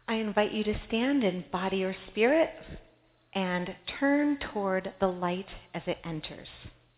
I invite you to stand in body or spirit and turn toward the light as it enters.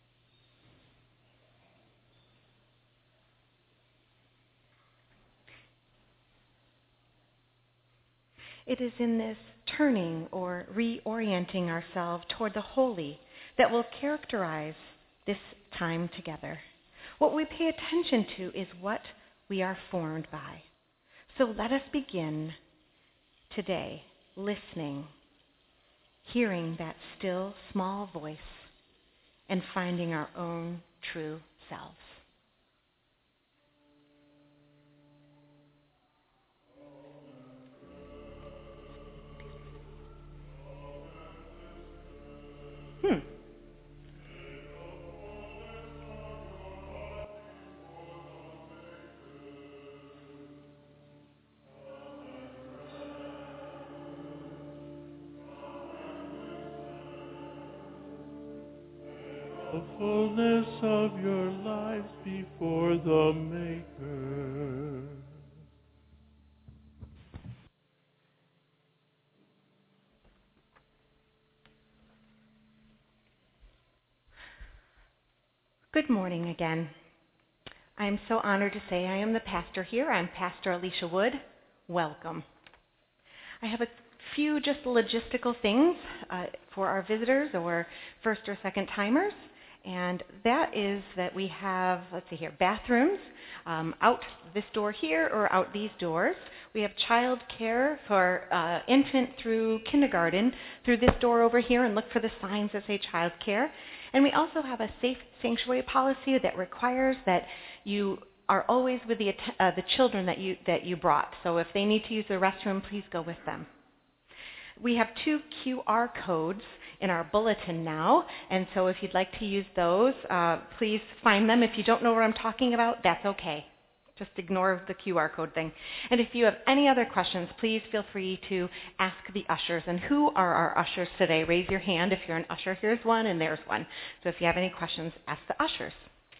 It is in this turning or reorienting ourselves toward the holy that will characterize this time together. What we pay attention to is what we are formed by. So let us begin today listening, hearing that still small voice, and finding our own true selves. The fullness of your lives before the Maker. Good morning again. I am so honored to say I am the pastor here. I'm Pastor Alicia Wood. Welcome. I have a few just logistical things for our visitors or first or second timers. And that is that we have, bathrooms out this door here or out these doors. We have child care for infant through kindergarten through this door over here, and look for the signs that say child care. And we also have a safe sanctuary policy that requires that you are always with the children that you brought. So if they need to use the restroom, please go with them. We have 2 QR codes in our bulletin now, and so if you'd like to use those, please find them. If you don't know what I'm talking about, that's okay. Just ignore the QR code thing. And if you have any other questions, please feel free to ask the ushers. And who are our ushers today? Raise your hand if you're an usher. Here's one and there's one. So if you have any questions, ask the ushers.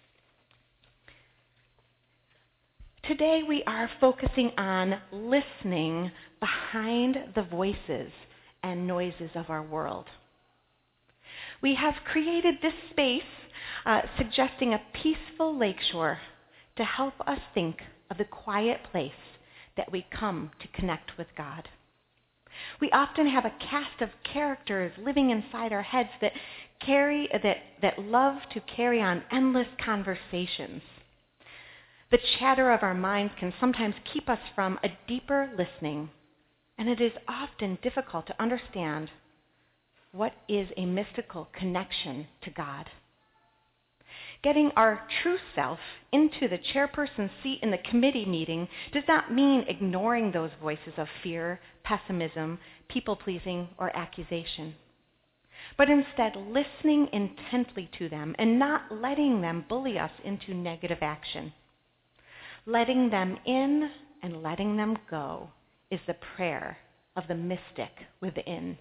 Today we are focusing on listening behind the voices and noises of our world. We have created this space suggesting a peaceful lakeshore to help us think of the quiet place that we come to connect with God. We often have a cast of characters living inside our heads that love to carry on endless conversations. The chatter of our minds can sometimes keep us from a deeper listening, and it is often difficult to understand what is a mystical connection to God. Getting our true self into the chairperson's seat in the committee meeting does not mean ignoring those voices of fear, pessimism, people-pleasing, or accusation, but instead listening intently to them and not letting them bully us into negative action. Letting them in and letting them go is the prayer of the mystic within.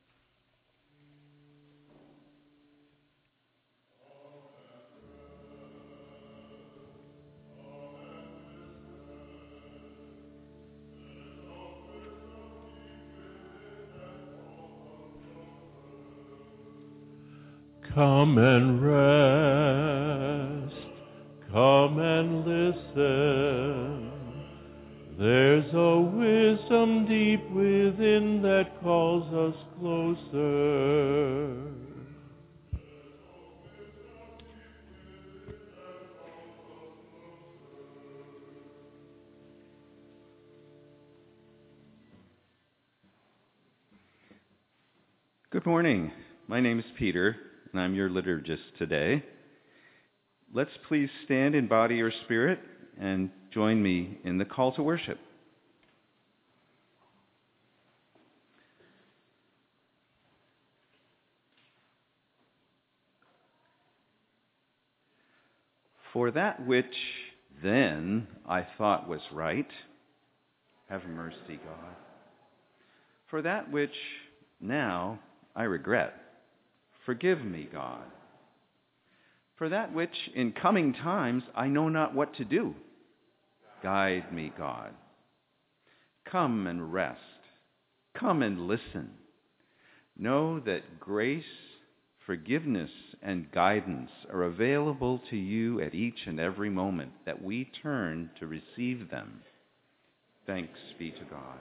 Come and rest, come and listen. There's a wisdom deep within that calls us closer. Good morning. My name is Peter, and I'm your liturgist today. Let's please stand in body or spirit and join me in the call to worship. For that which then I thought was right, have mercy, God. For that which now I regret, forgive me, God. For that which in coming times I know not what to do, guide me, God. Come and rest Come and listen. Know that grace, forgiveness, and guidance are available to you at each and every moment that we turn to receive them. Thanks be to God.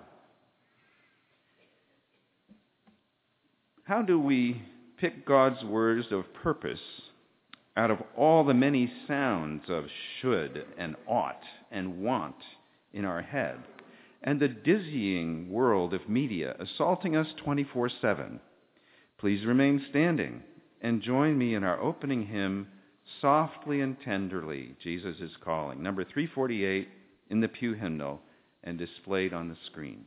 How do we pick God's words of purpose out of all the many sounds of should and ought and want in our head, and the dizzying world of media assaulting us 24/7? Please remain standing and join me in our opening hymn, Softly and Tenderly, Jesus is Calling, number 348 in the Pew Hymnal and displayed on the screen.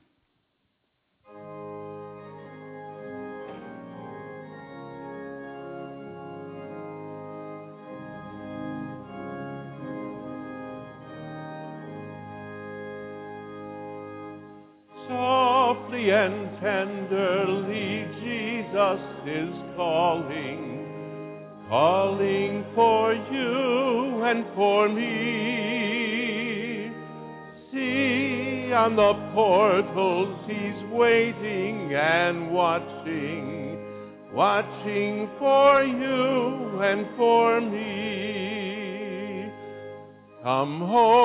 Softly and tenderly Jesus is calling, calling for you and for me. See, on the portals he's waiting and watching, watching for you and for me. Come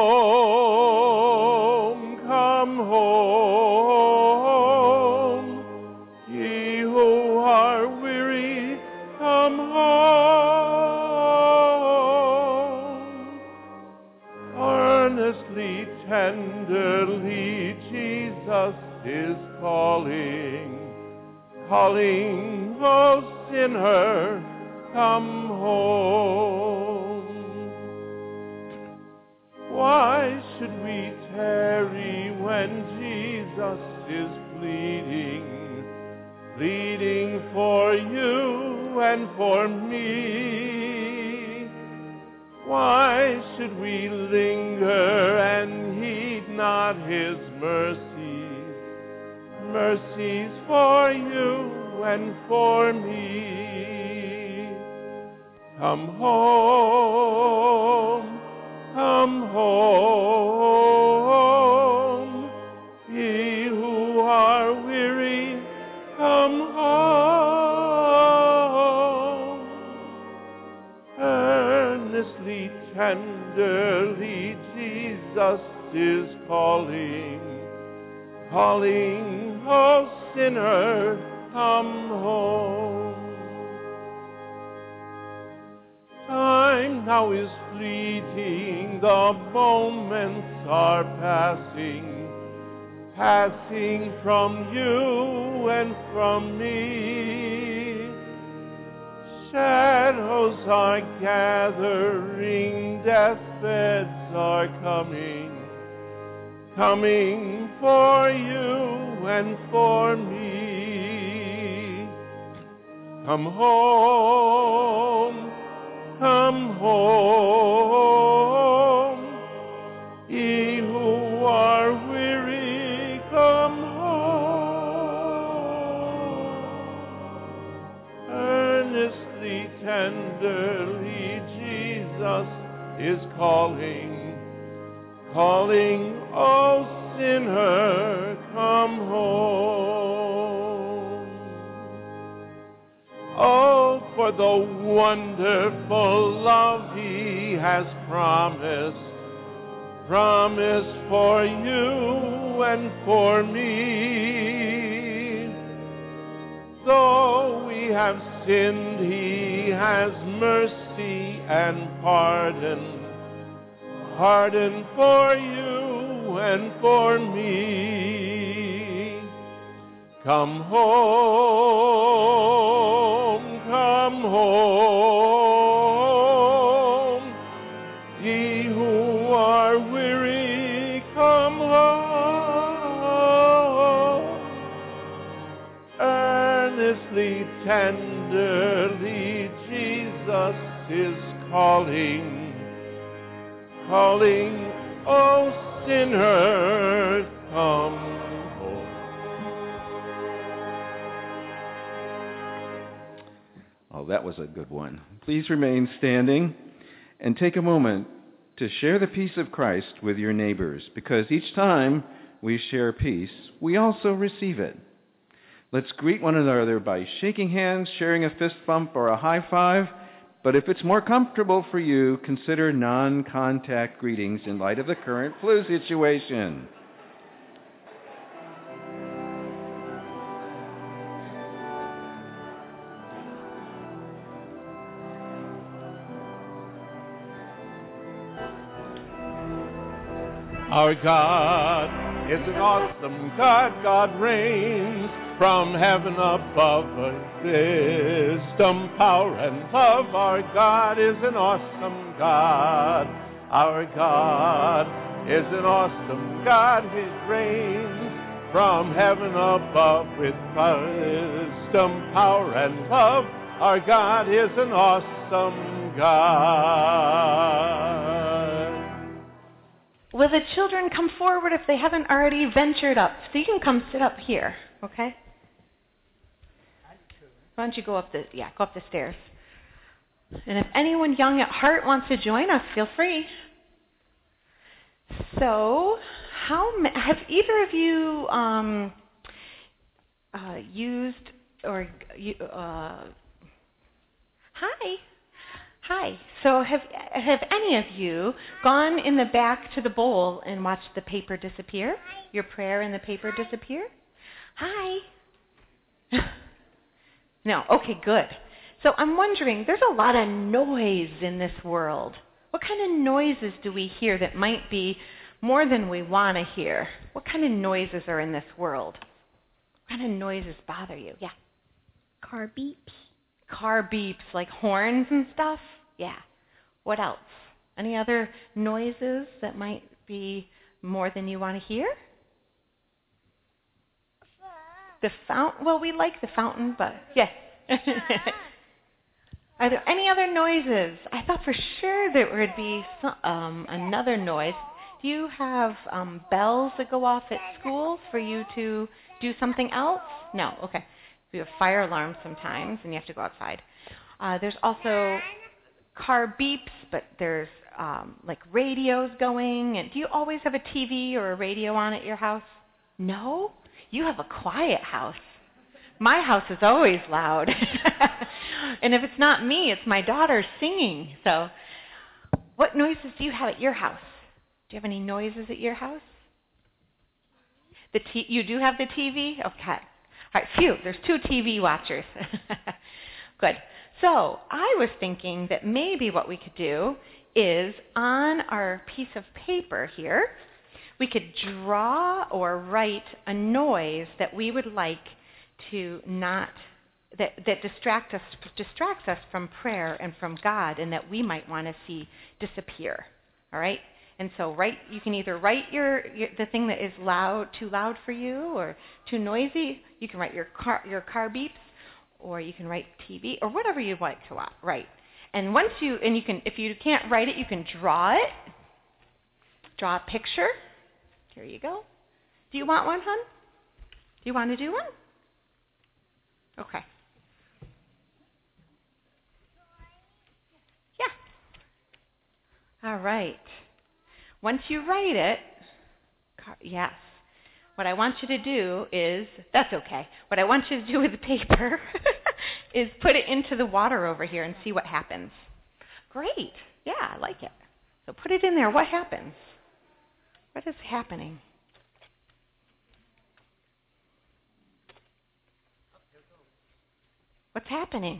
home, come home, ye who are weary, come home. Earnestly, tenderly, Jesus is calling, calling, oh sinner, come home. Why should we tarry when Jesus is pleading, pleading for you and for me? Why should we linger and heed not his mercies, mercies for you and for me? Come home, come home, ye who are weary, come home. Earnestly, tenderly, Jesus is calling, calling, oh sinner, come home. Time now is fleeting, the moments are passing, passing from you and from me. Shadows are gathering, deathbeds are coming, coming for you and for me. Come home, come home, ye who are weary, come home. Earnestly, tenderly, Jesus is calling, calling, oh sinner, come home. Oh, for the wonderful love he has promised, promised for you and for me. Though we have sinned, he has mercy and pardon, pardon for you and for me. Come home, come home, ye who are weary, come home. Earnestly, tenderly, Jesus is calling, calling, oh sinner, come home. Oh, that was a good one. Please remain standing and take a moment to share the peace of Christ with your neighbors, because each time we share peace, we also receive it. Let's greet one another by shaking hands, sharing a fist bump, or a high five. But if it's more comfortable for you, consider non-contact greetings in light of the current flu situation. Our God is an awesome God. God reigns from heaven above. Wisdom, power, and love. Our God is an awesome God. Our God is an awesome God. He reigns from heaven above with wisdom, power, and love. Our God is an awesome God. Will the children come forward if they haven't already ventured up? So you can come sit up here, okay? Why don't you go up the stairs? And if anyone young at heart wants to join us, feel free. So, have either of you used or Hi. So have any of you gone in the back to the bowl and watched the paper disappear? Your prayer and the paper disappear? Hi. No. Okay, good. So I'm wondering, there's a lot of noise in this world. What kind of noises do we hear that might be more than we want to hear? What kind of noises are in this world? What kind of noises bother you? Yeah. Car beeps. Car beeps, like horns and stuff? Yeah. What else? Any other noises that might be more than you want to hear? The fountain? Well, we like the fountain, but yes. Are there any other noises? I thought for sure there would be another noise. Do you have bells that go off at school for you to do something else? No. Okay. We have fire alarms sometimes, and you have to go outside. There's also car beeps, but there's like radios going. And do you always have a TV or a radio on at your house? No? You have a quiet house. My house is always loud. And if it's not me, it's my daughter singing. So what noises do you have at your house? Do you have any noises at your house? You do have the TV? Okay. All right, phew, there's 2 TV watchers. Good. So I was thinking that maybe what we could do is on our piece of paper here, we could draw or write a noise that we would like to that distracts us from prayer and from God, and that we might want to see disappear. All right? And so you can either write the thing that is too loud for you or too noisy. You can write your car beeps, or you can write TV, or whatever you'd like to write. And if you can't write it, you can draw it. Draw a picture. Here you go. Do you want one, hon? Do you want to do one? Okay. Yeah. All right. Once you write it, yes, what I want you to do is, that's okay, what I want you to do with the paper is put it into the water over here and see what happens. Great. Yeah, I like it. So put it in there. What happens? What is happening? What's happening?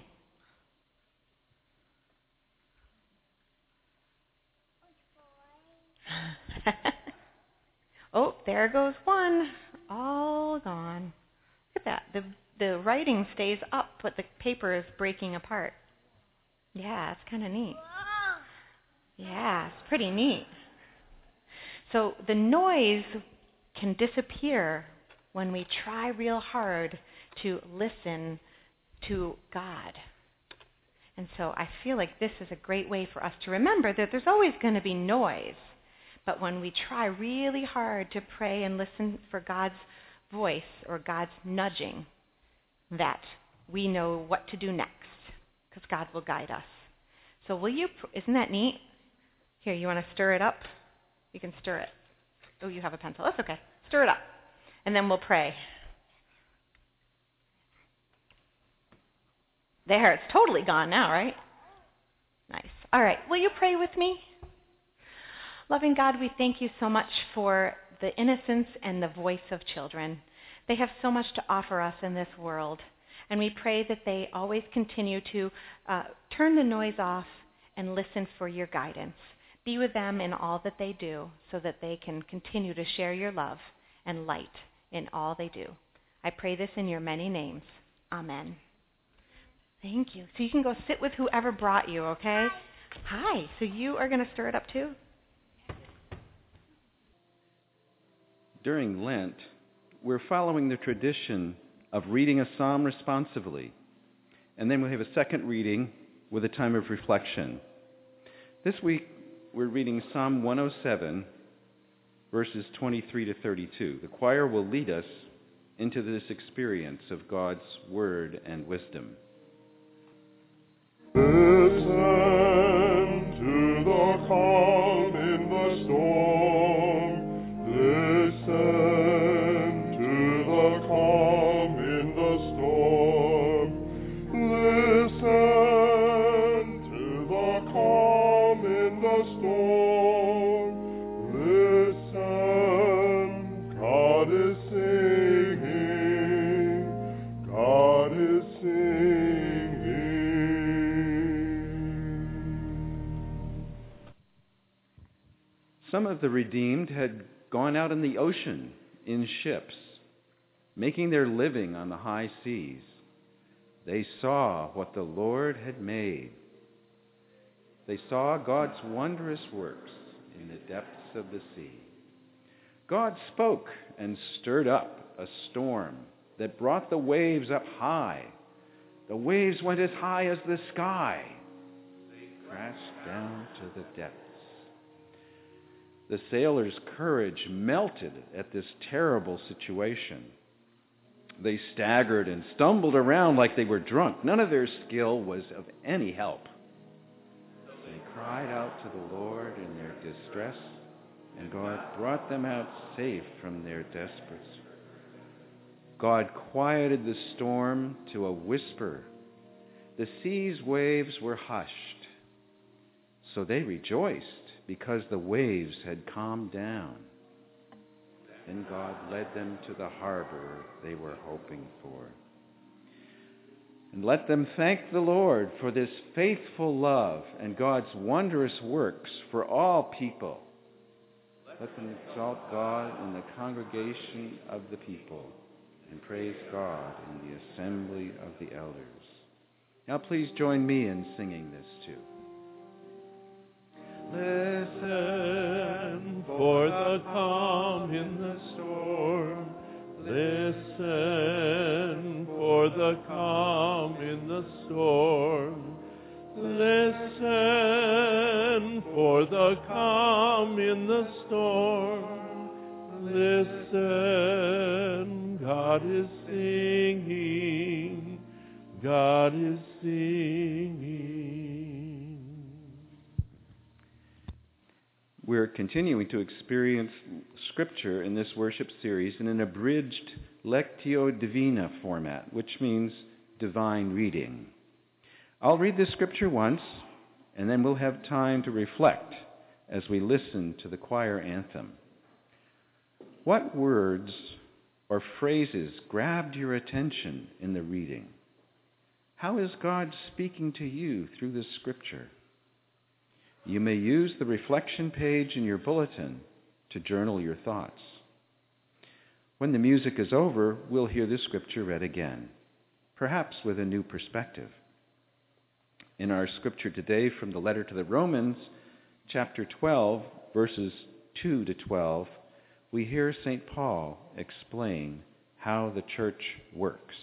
Oh, there goes one. All gone. Look at that. The writing stays up, but the paper is breaking apart. Yeah, it's kind of neat. Yeah, it's pretty neat. So the noise can disappear when we try real hard to listen to God. And so I feel like this is a great way for us to remember that there's always going to be noise. But when we try really hard to pray and listen for God's voice or God's nudging, that we know what to do next, because God will guide us. So isn't that neat? Here, you want to stir it up? You can stir it. Oh, you have a pencil. That's okay. Stir it up. And then we'll pray. There, it's totally gone now, right? Nice. All right, will you pray with me? Loving God, we thank you so much for the innocence and the voice of children. They have so much to offer us in this world, and we pray that they always continue to turn the noise off and listen for your guidance. Be with them in all that they do so that they can continue to share your love and light in all they do. I pray this in your many names. Amen. Thank you. So you can go sit with whoever brought you, okay? Hi. So you are going to stir it up too? During Lent, we're following the tradition of reading a psalm responsively, and then we'll have a second reading with a time of reflection. This week, we're reading Psalm 107, verses 23 to 32. The choir will lead us into this experience of God's word and wisdom. Listen to the calm in the storm. Listen to the calm in the storm. Listen to the calm in the storm. Listen, God is singing. God is singing. Some of the redeemed had gone out in the ocean in ships, making their living on the high seas. They saw what the Lord had made. They saw God's wondrous works in the depths of the sea. God spoke and stirred up a storm that brought the waves up high. The waves went as high as the sky. They crashed down to the depths. The sailors' courage melted at this terrible situation. They staggered and stumbled around like they were drunk. None of their skill was of any help. They cried out to the Lord in their distress, and God brought them out safe from their desperation. God quieted the storm to a whisper. The sea's waves were hushed. So they rejoiced because the waves had calmed down. Then God led them to the harbor they were hoping for. And let them thank the Lord for this faithful love and God's wondrous works for all people. Let them exalt God in the congregation of the people and praise God in the assembly of the elders. Now please join me in singing this too. Listen for the calm in the storm. Listen for the calm in the storm. Listen for the calm in the storm. Listen, God is singing. God is singing. We're continuing to experience Scripture in this worship series in an abridged Lectio Divina format, which means divine reading. I'll read the Scripture once, and then we'll have time to reflect as we listen to the choir anthem. What words or phrases grabbed your attention in the reading? How is God speaking to you through this Scripture? You may use the reflection page in your bulletin to journal your thoughts. When the music is over, we'll hear the Scripture read again, perhaps with a new perspective. In our Scripture today from the letter to the Romans, chapter 12, verses 2 to 12, we hear St. Paul explain how the church works.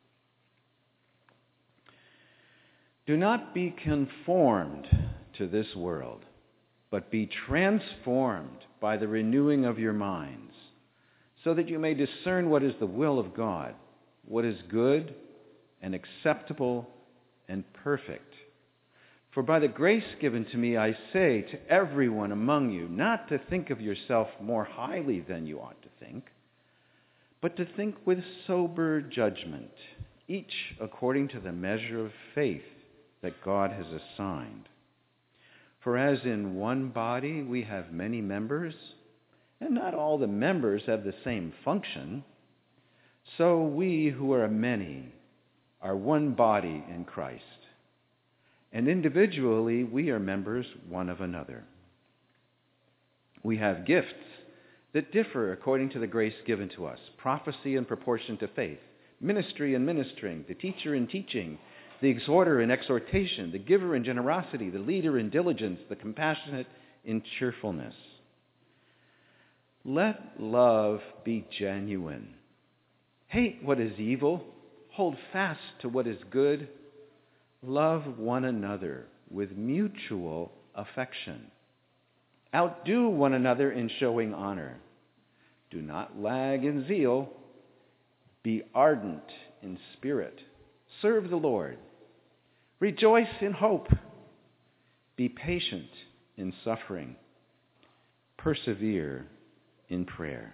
Do not be conformed to this world, but be transformed by the renewing of your minds, so that you may discern what is the will of God, what is good and acceptable and perfect. For by the grace given to me, I say to everyone among you, not to think of yourself more highly than you ought to think, but to think with sober judgment, each according to the measure of faith that God has assigned. For as in one body we have many members, and not all the members have the same function, so we who are many are one body in Christ, and individually we are members one of another. We have gifts that differ according to the grace given to us: prophecy in proportion to faith, ministry in ministering, the teacher in teaching, the exhorter in exhortation, the giver in generosity, the leader in diligence, the compassionate in cheerfulness. Let love be genuine. Hate what is evil. Hold fast to what is good. Love one another with mutual affection. Outdo one another in showing honor. Do not lag in zeal. Be ardent in spirit. Serve the Lord. Rejoice in hope. Be patient in suffering. Persevere in prayer.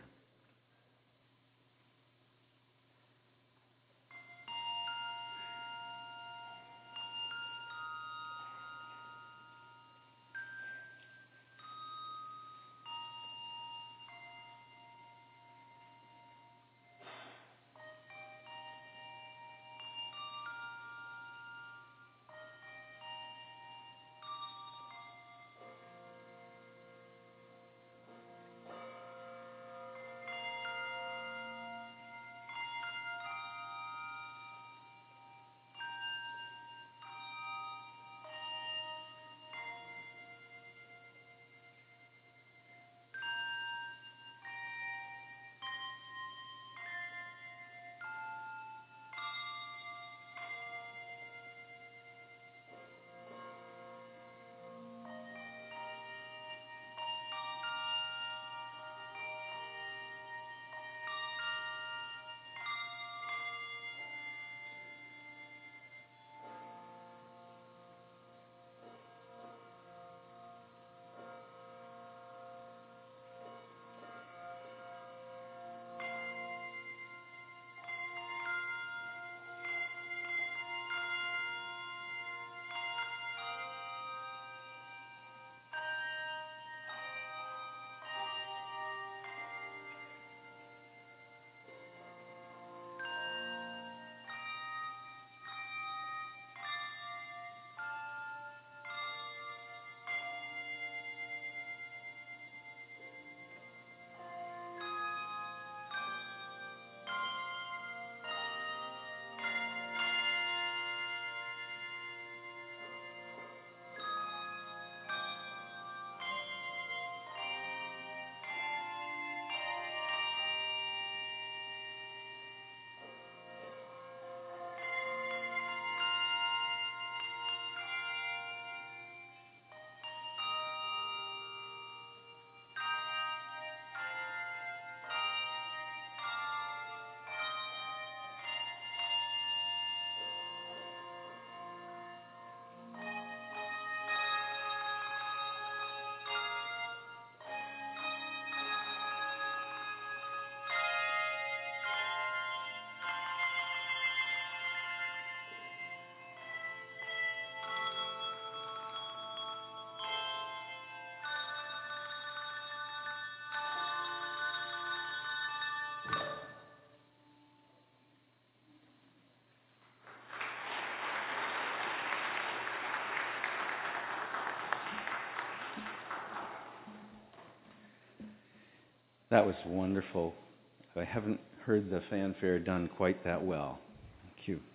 That was wonderful. I haven't heard the fanfare done quite that well. Thank you.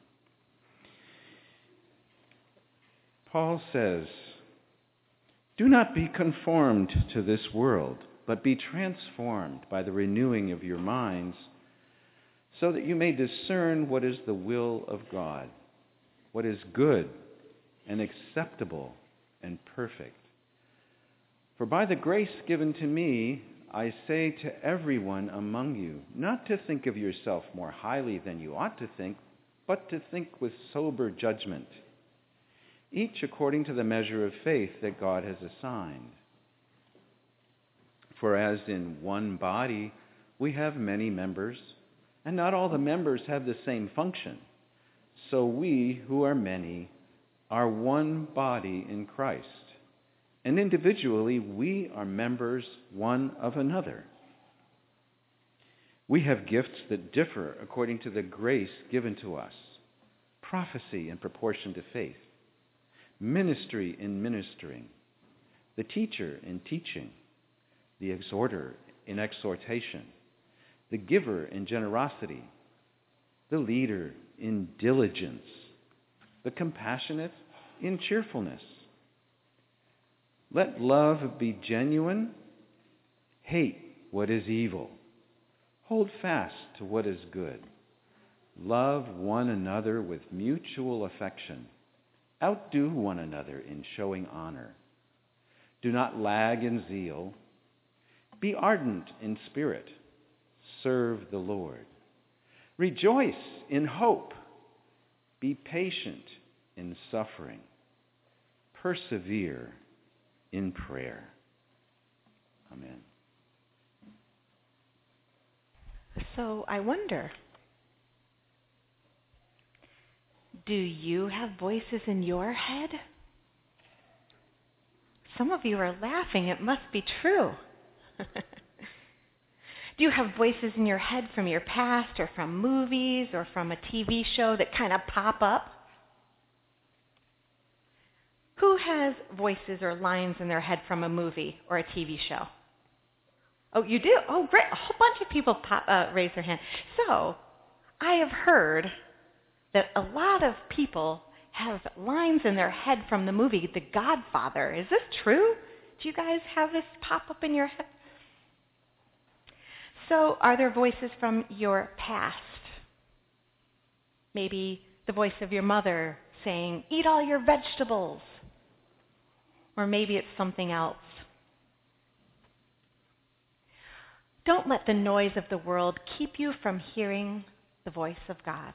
Paul says, "Do not be conformed to this world, but be transformed by the renewing of your minds, so that you may discern what is the will of God, what is good and acceptable and perfect. For by the grace given to me, I say to everyone among you, not to think of yourself more highly than you ought to think, but to think with sober judgment, each according to the measure of faith that God has assigned. For as in one body we have many members, and not all the members have the same function. so we who are many are one body in Christ, and individually we are members one of another. We have gifts that differ according to the grace given to us: prophecy in proportion to faith, ministry in ministering, the teacher in teaching, the exhorter in exhortation, the giver in generosity, the leader in diligence, the compassionate in cheerfulness. Let love be genuine. Hate what is evil. Hold fast to what is good. Love one another with mutual affection. Outdo one another in showing honor. Do not lag in zeal. Be ardent in spirit. Serve the Lord. Rejoice in hope. Be patient in suffering. Persevere in prayer. Amen. So I wonder, do you have voices in your head? Some of you are laughing. It must be true. Do you have voices in your head from your past or from movies or from a TV show that kind of pop up? Who has voices or lines in their head from a movie or a TV show? Oh, you do? Oh, great. A whole bunch of people raise their hand. So, I have heard that a lot of people have lines in their head from the movie The Godfather. Is this true? Do you guys have this pop up in your head? So, are there voices from your past? Maybe the voice of your mother saying, "Eat all your vegetables." Or maybe it's something else. Don't let the noise of the world keep you from hearing the voice of God.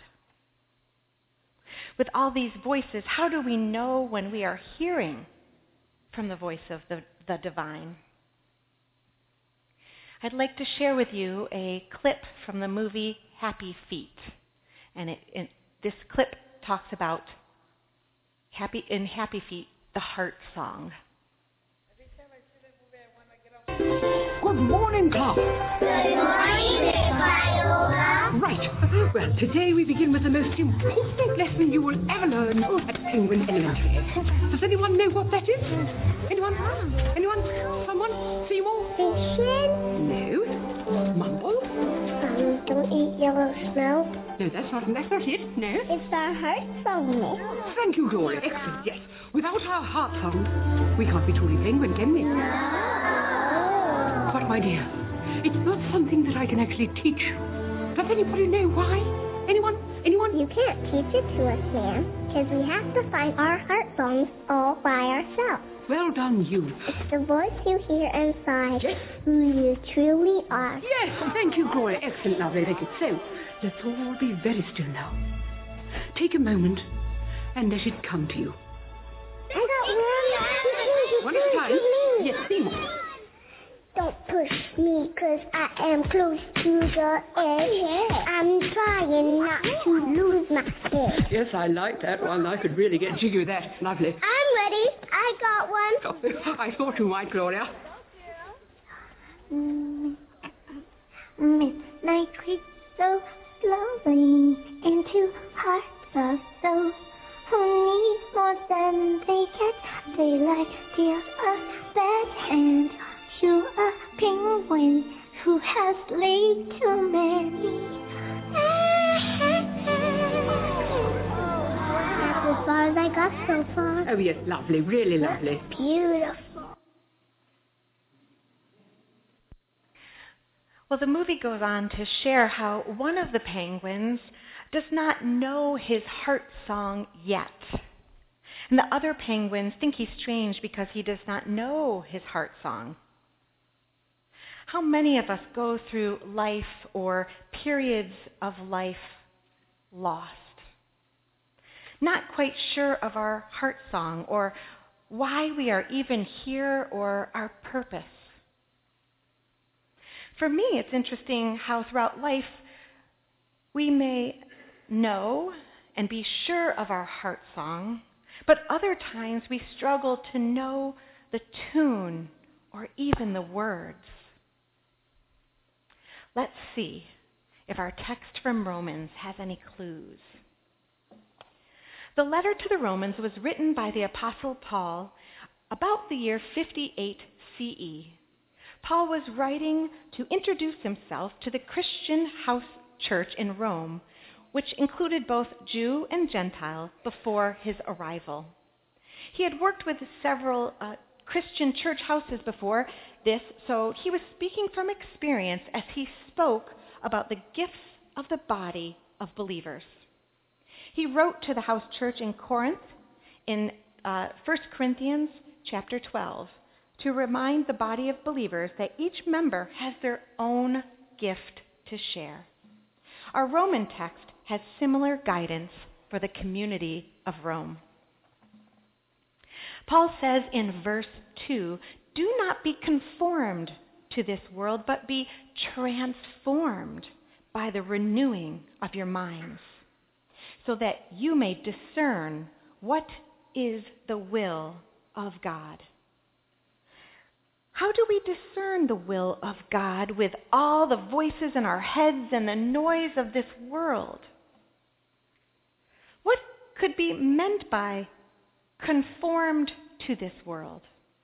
With all these voices, how do we know when we are hearing from the voice of the divine? I'd like to share with you a clip from the movie Happy Feet. And this clip talks about Happy Feet, the heart song. Good morning, class. Good morning, Viola. Right. Well, today we begin with the most important lesson you will ever learn at Penguin Elementary. Does anyone know what that is? Anyone? Anyone? Someone? Seymour? Fishing? No. Mumble? Don't eat yellow snow. No, that's not it. No. It's our heart song. Thank you, Gloria. Excellent, yes. Without our heart song, we can't be truly penguin, can we? But, my dear, it's not something that I can actually teach you. Does anybody know why? Anyone? You can't teach it to us, Nan, because we have to find our heart songs all by ourselves. Well done, you. It's the voice you hear inside Yes. who you truly are. Yes, thank you, Gloria. Excellent, lovely. Thank you. So, let's all be very still now. Take a moment and let it come to you. I got One at a time. Yes, Seymour. Don't push me, 'cause I am close to the edge. I'm trying not to lose my head. Yes, I like that one. I could really get jiggy with that. Lovely. I'm ready. I got one. Oh, I thought you might, Gloria. Midnight creeps so slowly into hearts of those who need more than they get. Daylight deals a bad hand to a penguin who has laid too many. That's as far as I got so far. Oh, yes, lovely. Really lovely. Beautiful. Well, the movie goes on to share how one of the penguins does not know his heart song yet. And the other penguins think he's strange because he does not know his heart song. How many of us go through life or periods of life lost? Not quite sure of our heart song or why we are even here or our purpose. For me, it's interesting how throughout life we may know and be sure of our heart song, but other times we struggle to know the tune or even the words. Let's see if our text from Romans has any clues. The letter to the Romans was written by the Apostle Paul about the year 58 CE. Paul was writing to introduce himself to the Christian house church in Rome, which included both Jew and Gentile before his arrival. He had worked with several Christian church houses before this, so he was speaking from experience as he spoke about the gifts of the body of believers. He wrote to the house church in Corinth in 1 Corinthians chapter 12 to remind the body of believers that each member has their own gift to share. Our Roman text has similar guidance for the community of Rome. Paul says in verse 2, "Do not be conformed to this world, but be transformed by the renewing of your minds, so that you may discern what is the will of God." How do we discern the will of God with all the voices in our heads and the noise of this world? What could be meant by conformed to this world?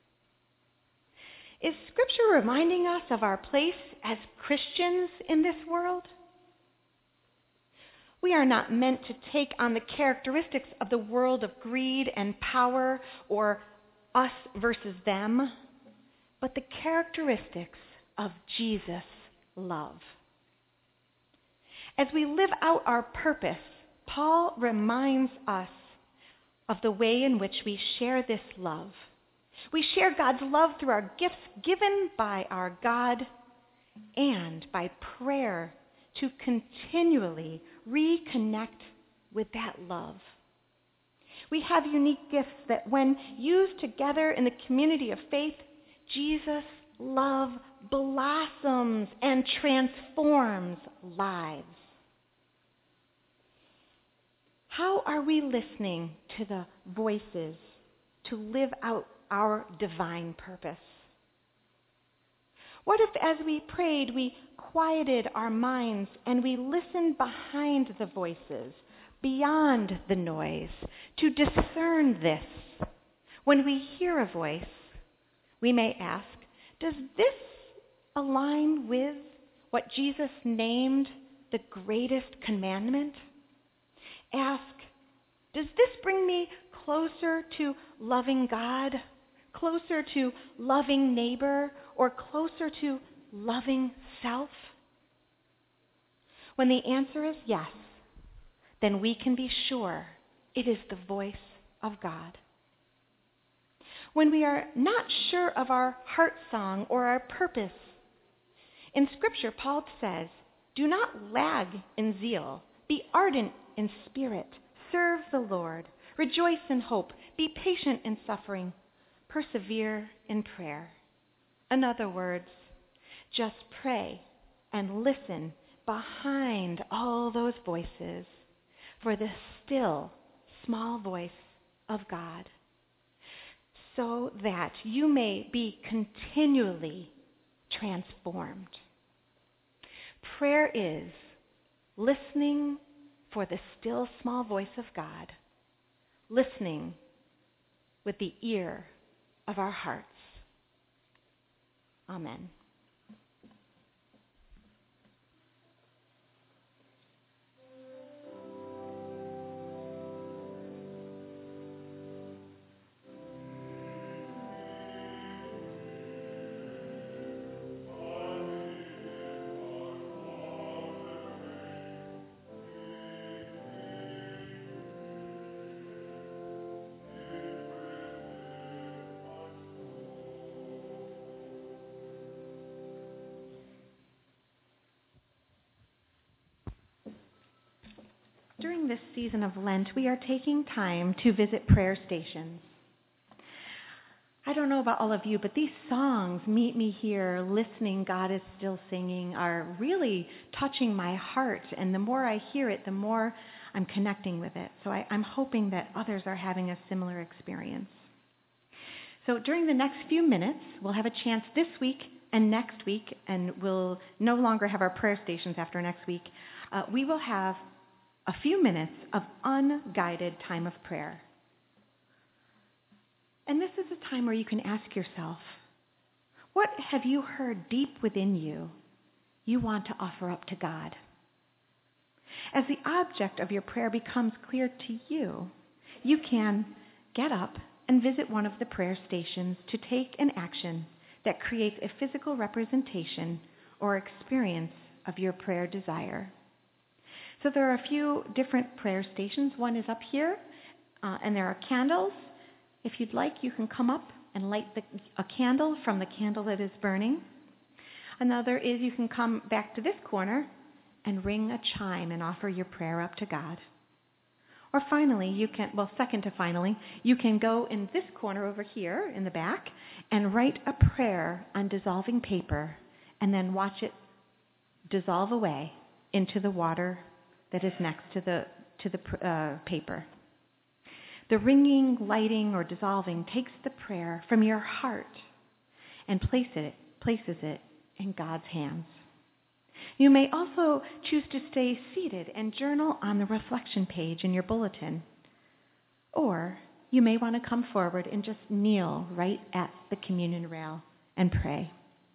Is Scripture reminding us of our place as Christians in this world? We are not meant to take on the characteristics of the world of greed and power or us versus them, but the characteristics of Jesus' love. As we live out our purpose, Paul reminds us of the way in which we share this love. We share God's love through our gifts given by our God and by prayer to continually reconnect with that love. We have unique gifts that when used together in the community of faith, Jesus' love blossoms and transforms lives. How are we listening to the voices to live out our divine purpose? What if as we prayed, we quieted our minds and we listened behind the voices, beyond the noise, to discern this? When we hear a voice, we may ask, does this align with what Jesus named the greatest commandment? Ask, does this bring me closer to loving God, closer to loving neighbor, or closer to loving self? When the answer is yes, then we can be sure it is the voice of God. When we are not sure of our heart song or our purpose, in Scripture, Paul says, "Do not lag in zeal. Be ardent in spirit. Serve the Lord. Rejoice in hope. Be patient in suffering. Persevere in prayer." In other words, just pray and listen behind all those voices for the still, small voice of God, so that you may be continually transformed. Prayer is listening for the still small voice of God, listening with the ear of our hearts. Amen. During this season of Lent, we are taking time to visit prayer stations. I don't know about all of you, but these songs, "Meet Me Here," "Listening, God is Still Singing," are really touching my heart. And the more I hear it, the more I'm connecting with it. So I'm hoping that others are having a similar experience. So during the next few minutes, we'll have a chance this week and next week, and we'll no longer have our prayer stations after next week. We will have a few minutes of unguided time of prayer. And this is a time where you can ask yourself, what have you heard deep within you want to offer up to God? As the object of your prayer becomes clear to you, you can get up and visit one of the prayer stations to take an action that creates a physical representation or experience of your prayer desire. So there are a few different prayer stations. One is up here, and there are candles. If you'd like, you can come up and light a candle from the candle that is burning. Another is you can come back to this corner and ring a chime and offer your prayer up to God. Or finally, second to finally, you can go in this corner over here in the back and write a prayer on dissolving paper and then watch it dissolve away into the water that is next to the paper. The ringing, lighting, or dissolving takes the prayer from your heart and places it in God's hands. You may also choose to stay seated and journal on the reflection page in your bulletin. Or you may want to come forward and just kneel right at the communion rail and pray.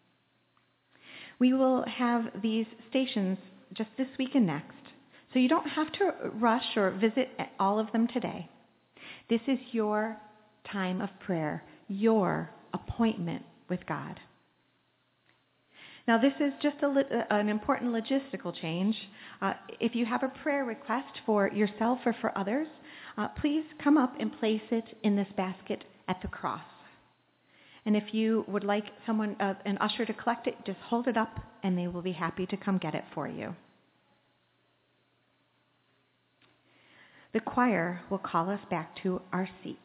We will have these stations just this week and next, so you don't have to rush or visit all of them today. This is your time of prayer, your appointment with God. Now, this is just an important logistical change. If you have a prayer request for yourself or for others, please come up and place it in this basket at the cross. And if you would like an usher to collect it, just hold it up and they will be happy to come get it for you. The choir will call us back to our seats.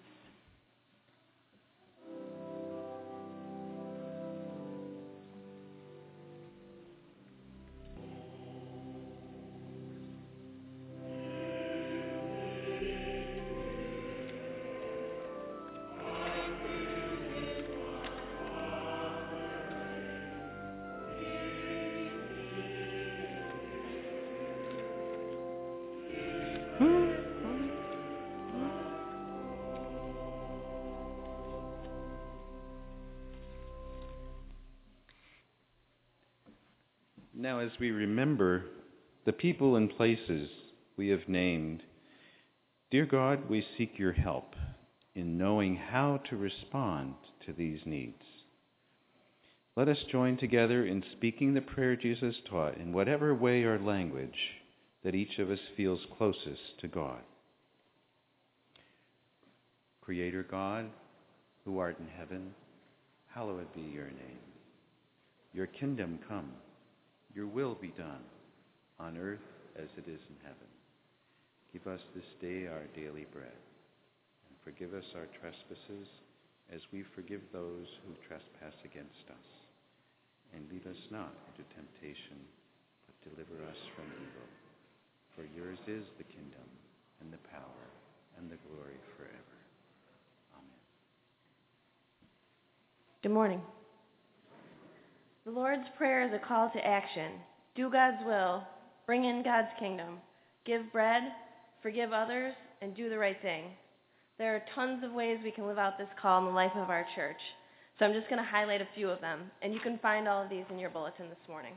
Now, as we remember the people and places we have named, dear God, we seek your help in knowing how to respond to these needs. Let us join together in speaking the prayer Jesus taught in whatever way or language that each of us feels closest to God. Creator God, who art in heaven, hallowed be your name. Your kingdom come. Your will be done, on earth as it is in heaven. Give us this day our daily bread, and forgive us our trespasses as we forgive those who trespass against us. And lead us not into temptation, but deliver us from evil. For yours is the kingdom, and the power, and the glory forever. Amen. Good morning. The Lord's Prayer is a call to action. Do God's will, bring in God's kingdom, give bread, forgive others, and do the right thing. There are tons of ways we can live out this call in the life of our church. So I'm just going to highlight a few of them, and you can find all of these in your bulletin this morning.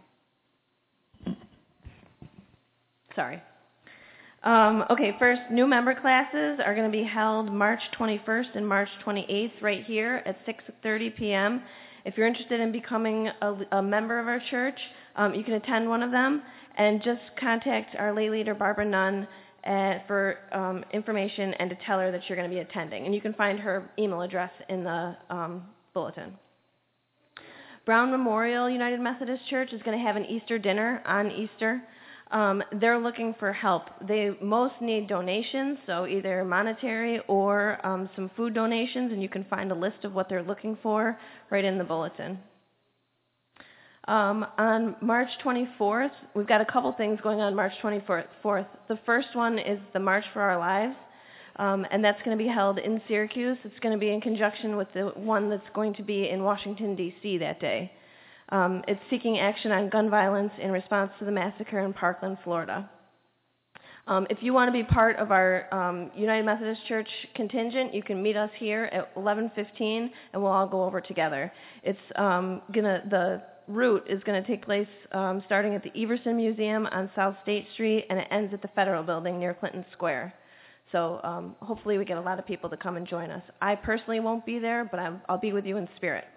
Sorry. First, new member classes are going to be held March 21st and March 28th right here at 6:30 p.m. If you're interested in becoming a member of our church, you can attend one of them and just contact our lay leader, Barbara Nunn, for information and to tell her that you're going to be attending. And you can find her email address in the bulletin. Brown Memorial United Methodist Church is going to have an Easter dinner on Easter. They're looking for help. They most need donations, so either monetary or some food donations, and you can find a list of what they're looking for right in the bulletin. On March 24th, we've got a couple things going on March 24th. The first one is the March for Our Lives, and that's going to be held in Syracuse. It's going to be in conjunction with the one that's going to be in Washington, D.C. that day. It's seeking action on gun violence in response to the massacre in Parkland, Florida. If you want to be part of our United Methodist Church contingent, you can meet us here at 11:15, and we'll all go over together. It's the route is going to take place starting at the Everson Museum on South State Street, and it ends at the Federal Building near Clinton Square. So hopefully we get a lot of people to come and join us. I personally won't be there, but I'll be with you in spirit.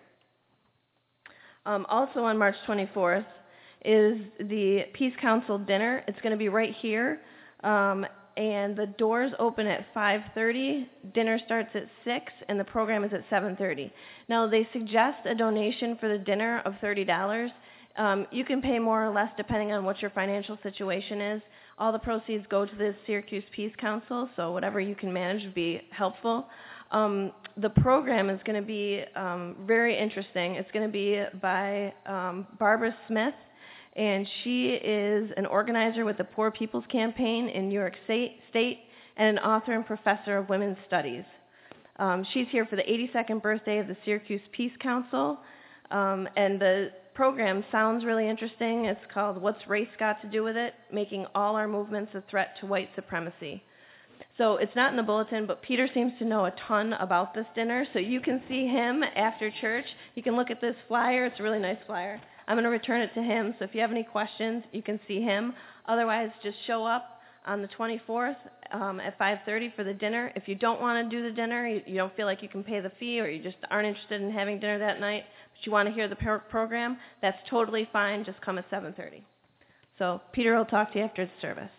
Also on March 24th is the Peace Council dinner. It's going to be right here. And the doors open at 5:30, dinner starts at 6, and the program is at 7:30. Now, they suggest a donation for the dinner of $30. You can pay more or less depending on what your financial situation is. All the proceeds go to the Syracuse Peace Council, so whatever you can manage would be helpful. The program is going to be very interesting. It's going to be by Barbara Smith, and she is an organizer with the Poor People's Campaign in New York State and an author and professor of women's studies. She's here for the 82nd birthday of the Syracuse Peace Council, and the program sounds really interesting. It's called What's Race Got to Do with It? Making All Our Movements a Threat to White Supremacy. So it's not in the bulletin, but Peter seems to know a ton about this dinner, so you can see him after church. You can look at this flyer. It's a really nice flyer. I'm going to return it to him, so if you have any questions, you can see him. Otherwise, just show up on the 24th at 5:30 for the dinner. If you don't want to do the dinner, you don't feel like you can pay the fee, or you just aren't interested in having dinner that night, but you want to hear the program, that's totally fine. Just come at 7:30. So Peter will talk to you after the service.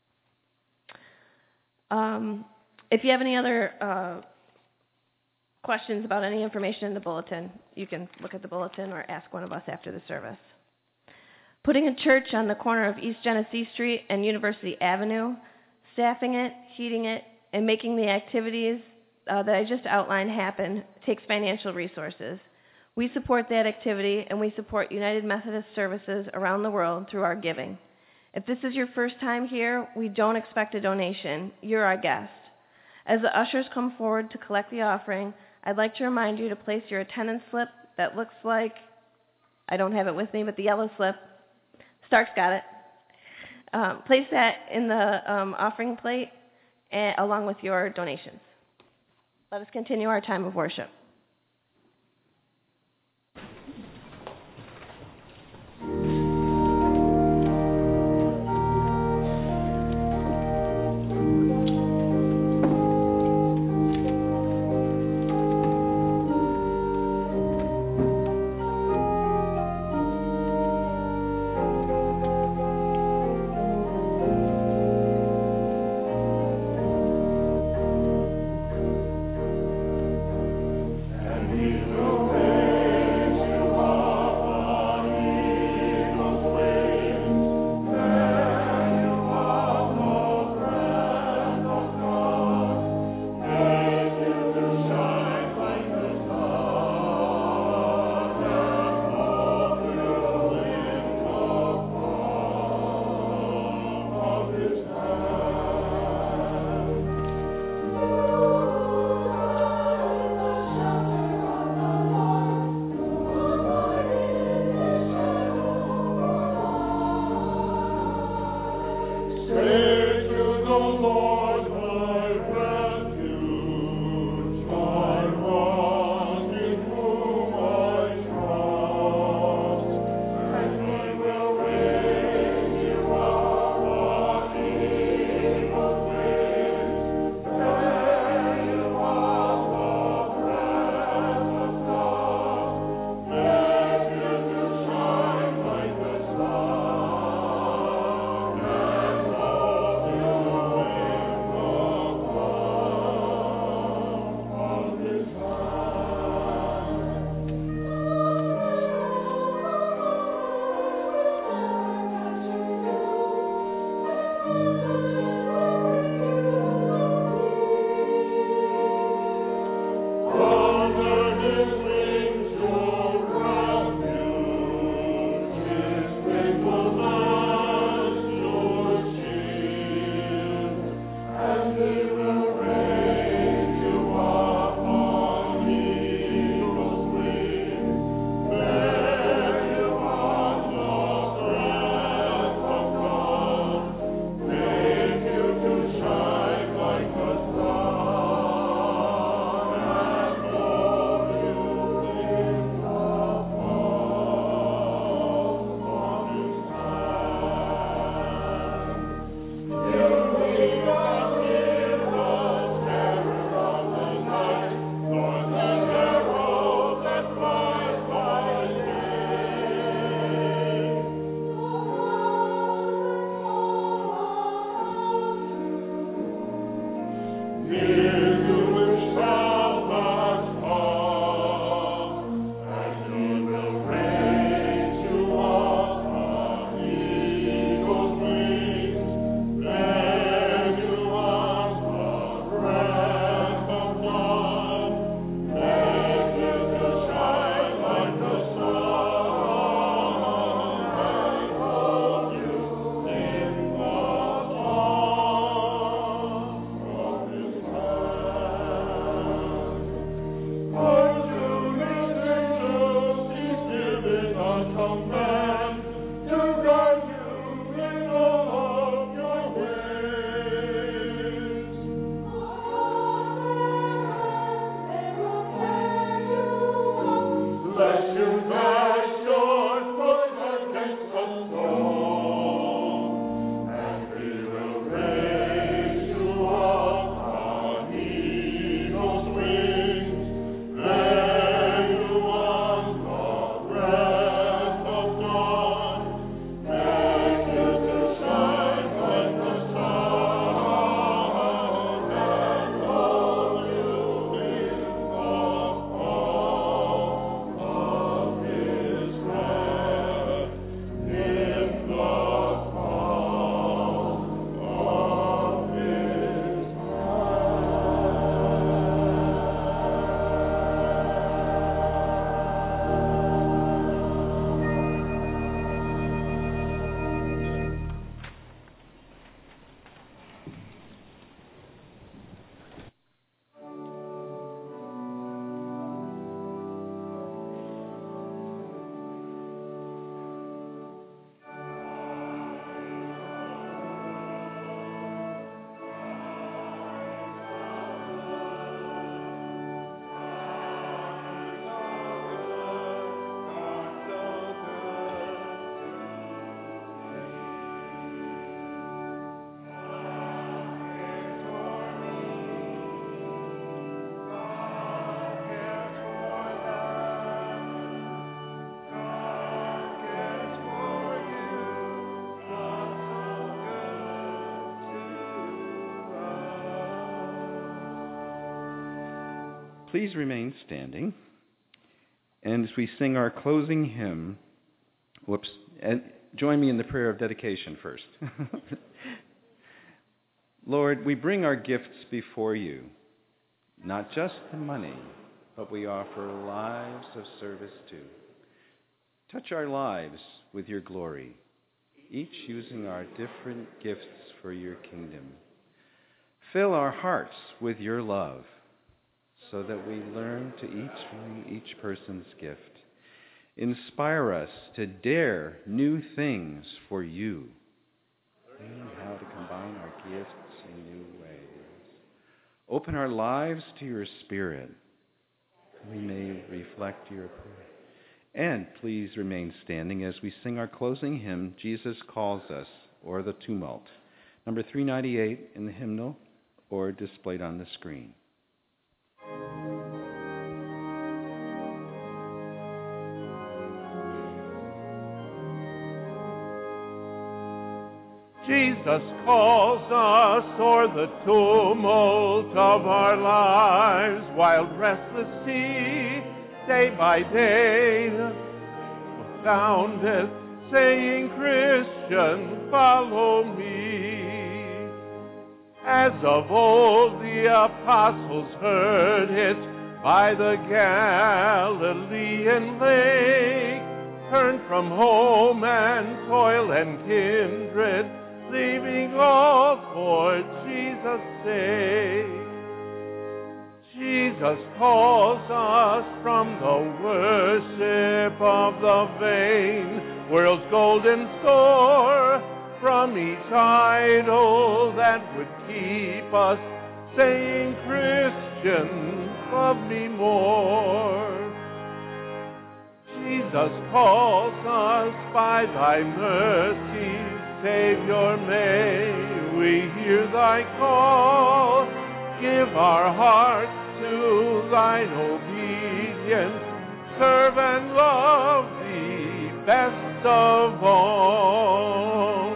If you have any other questions about any information in the bulletin, you can look at the bulletin or ask one of us after the service. Putting a church on the corner of East Genesee Street and University Avenue, staffing it, heating it, and making the activities that I just outlined happen takes financial resources. We support that activity, and we support United Methodist services around the world through our giving. If this is your first time here, we don't expect a donation. You're our guest. As the ushers come forward to collect the offering, I'd like to remind you to place your attendance slip that looks like, I don't have it with me, but the yellow slip. Stark's got it. Place that in the offering plate along with your donations. Let us continue our time of worship. Please remain standing. And as we sing our closing hymn, and join me in the prayer of dedication first. Lord, we bring our gifts before you, not just the money, but we offer lives of service too. Touch our lives with your glory, each using our different gifts for your kingdom. Fill our hearts with your love so that we learn to each person's gift. Inspire us to dare new things for you. Learn how to combine our gifts in new ways. Open our lives to your Spirit. We may reflect your prayer. And please remain standing as we sing our closing hymn, Jesus Calls Us, or the Tumult. Number 398 in the hymnal, or displayed on the screen. Jesus calls us o'er the tumult of our lives, wild restless sea, day by day, soundeth, saying, Christian, follow me. As of old the apostles heard it by the Galilean lake, turned from home and toil and kindred, leaving all for Jesus' sake. Jesus calls us from the worship of the vain world's golden store, from each idol that would keep us, saying, Christian, love me more. Jesus calls us by thy mercy, Savior, may we hear thy call. Give our hearts to thine obedience, serve and love thee best of all.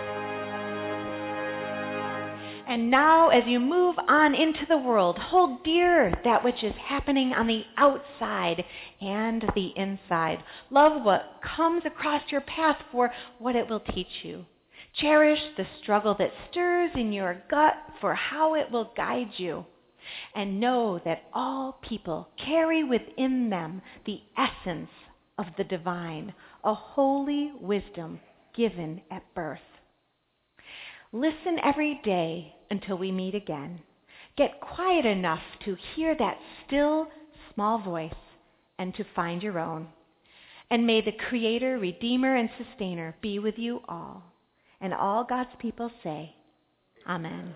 And now, as you move on into the world, hold dear that which is happening on the outside and the inside. Love what comes across your path for what it will teach you. Cherish the struggle that stirs in your gut for how it will guide you. And know that all people carry within them the essence of the divine, a holy wisdom given at birth. Listen every day until we meet again. Get quiet enough to hear that still, small voice and to find your own. And may the Creator, Redeemer, and Sustainer be with you all. And all God's people say, Amen.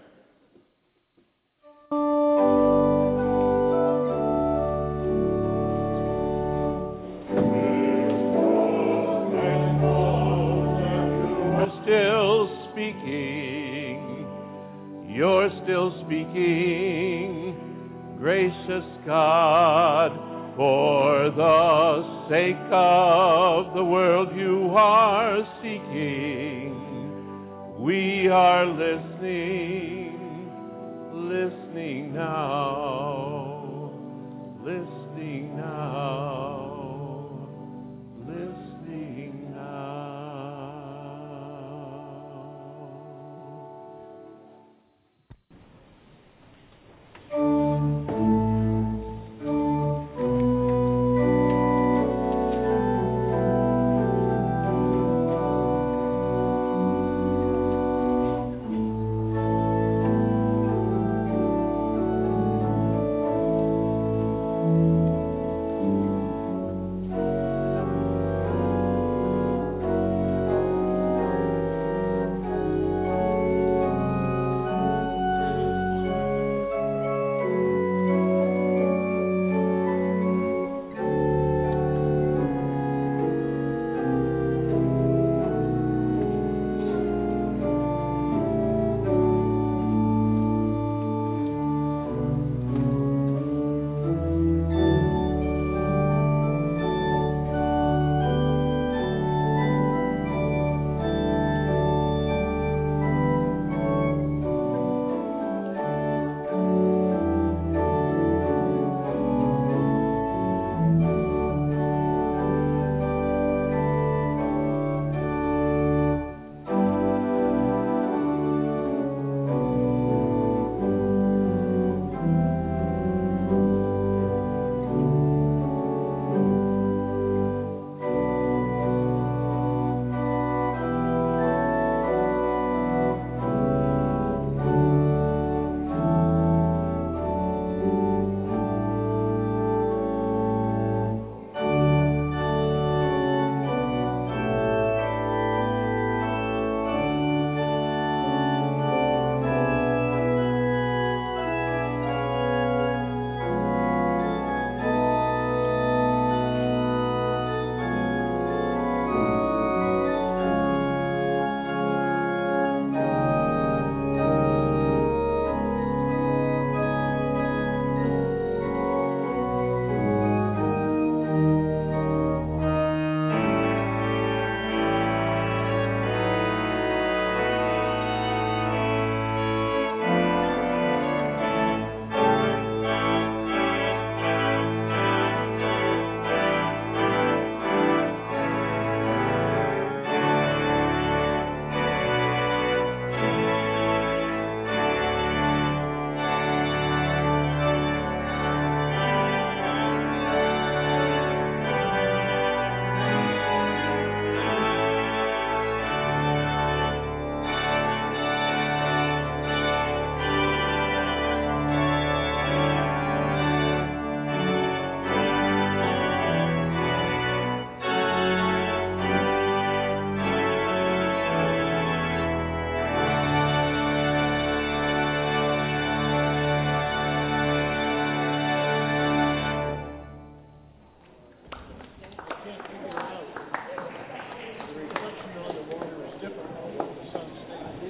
Still speaking, you're still speaking, gracious God, for the sake of the world you are seeking. We are listening now, listening now.